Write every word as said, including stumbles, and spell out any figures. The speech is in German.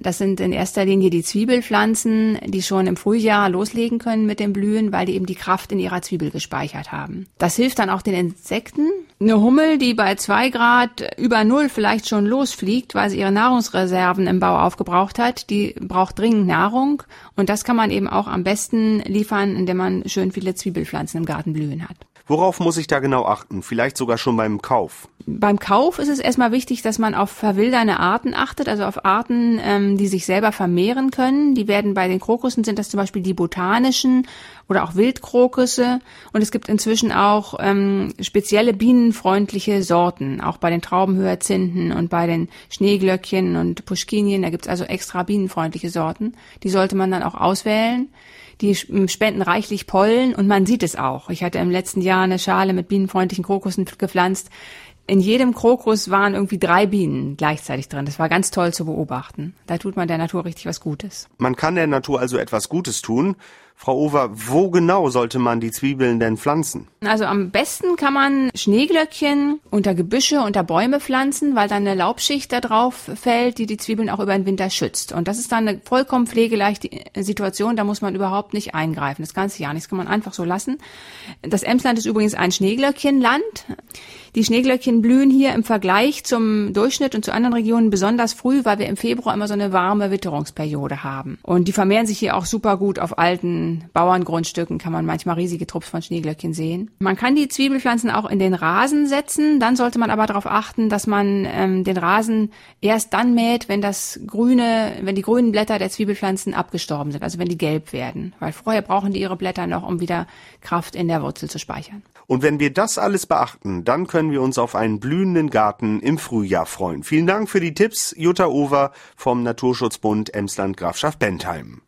Das sind in erster Linie die Zwiebelpflanzen, die schon im Frühjahr loslegen können mit dem Blühen, weil die eben die Kraft in ihrer Zwiebel gespeichert haben. Das hilft dann auch den Insekten. Eine Hummel, die bei zwei Grad über Null vielleicht schon losfliegt, weil sie ihre Nahrungsreserven im Bau aufgebraucht hat, die braucht dringend Nahrung. Und das kann man eben auch am besten liefern, indem man schön viele Zwiebelpflanzen im Garten blühen hat. Worauf muss ich da genau achten? Vielleicht sogar schon beim Kauf? Beim Kauf ist es erstmal wichtig, dass man auf verwilderte Arten achtet, also auf Arten, ähm, die sich selber vermehren können. Die werden bei den Krokussen, sind das zum Beispiel die botanischen oder auch Wildkrokusse. Und es gibt inzwischen auch ähm, spezielle bienenfreundliche Sorten, auch bei den Traubenhyazinthen und bei den Schneeglöckchen und Puschkinien. Da gibt's also extra bienenfreundliche Sorten. Die sollte man dann auch auswählen. Die spenden reichlich Pollen und man sieht es auch. Ich hatte im letzten Jahr eine Schale mit bienenfreundlichen Krokussen gepflanzt. In jedem Krokus waren irgendwie drei Bienen gleichzeitig drin. Das war ganz toll zu beobachten. Da tut man der Natur richtig was Gutes. Man kann der Natur also etwas Gutes tun. Frau Over, wo genau sollte man die Zwiebeln denn pflanzen? Also am besten kann man Schneeglöckchen unter Gebüsche, unter Bäume pflanzen, weil dann eine Laubschicht da drauf fällt, die die Zwiebeln auch über den Winter schützt. Und das ist dann eine vollkommen pflegeleichte Situation, da muss man überhaupt nicht eingreifen. Das ganze Jahr nicht, das kann man einfach so lassen. Das Emsland ist übrigens ein Schneeglöckchenland. Die Schneeglöckchen blühen hier im Vergleich zum Durchschnitt und zu anderen Regionen besonders früh, weil wir im Februar immer so eine warme Witterungsperiode haben. Und die vermehren sich hier auch super gut auf alten Bauerngrundstücken, kann man manchmal riesige Trupps von Schneeglöckchen sehen. Man kann die Zwiebelpflanzen auch in den Rasen setzen, dann sollte man aber darauf achten, dass man ähm, den Rasen erst dann mäht, wenn das grüne, wenn die grünen Blätter der Zwiebelpflanzen abgestorben sind, also wenn die gelb werden, weil vorher brauchen die ihre Blätter noch, um wieder Kraft in der Wurzel zu speichern. Und wenn wir das alles beachten, dann können wir uns auf einen blühenden Garten im Frühjahr freuen. Vielen Dank für die Tipps, Jutta Over vom Naturschutzbund Emsland Grafschaft Bentheim.